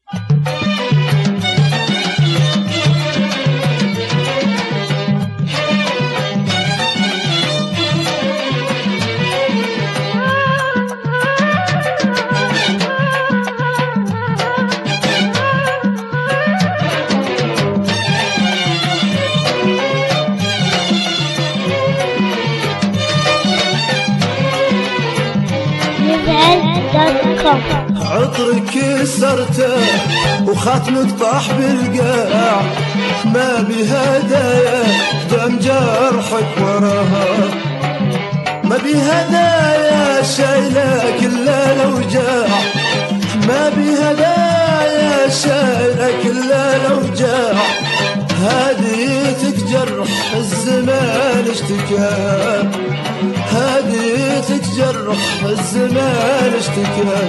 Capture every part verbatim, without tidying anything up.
عطرك كسرته وخاتمك طاح بالقاع، ما بي هدايا دم جرحك وراها، ما بي هدايا شايلك الا الاوجاع، ما بي هدايا شايلك الا الاوجاع، هديتك جرح الزمان اشتكى، هديتك جرح الزمان اشتكى.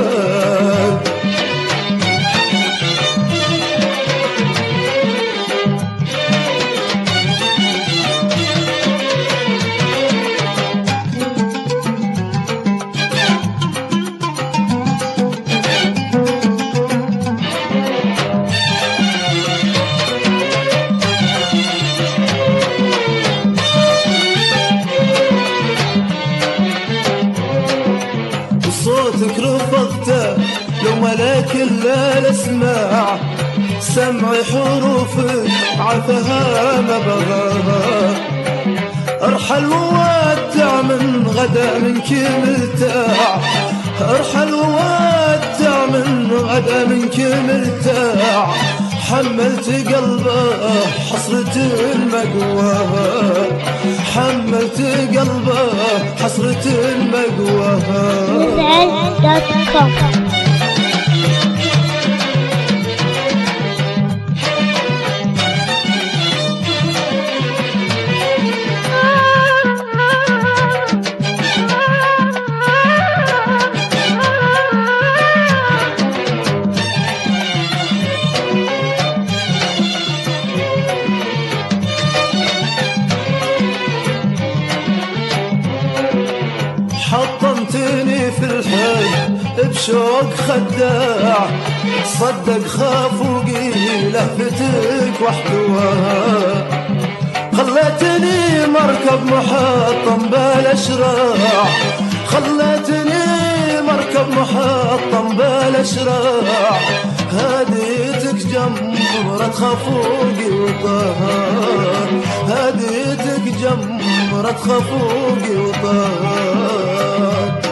صوتك رفضته لو ملاك الا الاسماع، سمعي حروفك عفها ما بغاها، ارحل وودع من غدا منك مرتاع، ارحل وودع من غدا منك مرتاع، حملت قلبه حسرة المقواها، حملت قلبه حسرة المقواها. حطمتني في الحي بشوق خداع، صدق خاف وقيل لهفتك واحتواها، خلتني مركب محطم بالاشراع، خلتني مركب محطم بالاشراع، هديتك جمرة خفوقي وطهار، هديتك جمرة خفوقي وطهار.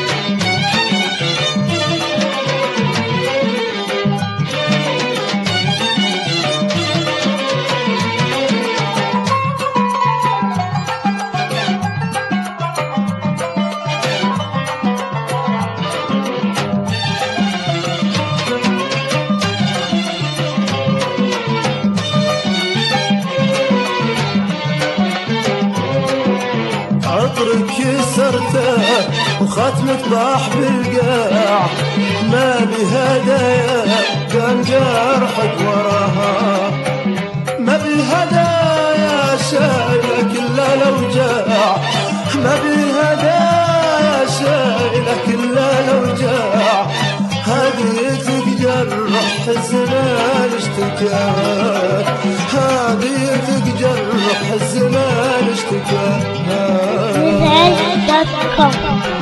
عطرك كسرته وخاتمك طاح بالقاع، ما بي هدايا دم جرحك وراها، ما بي هدايا شايلك الا الاوجاع، ما بي هدايا شايلك الا الاوجاع، هديتك جرح الزمان اشتكى، هديتك جرح الزمان اشتكى.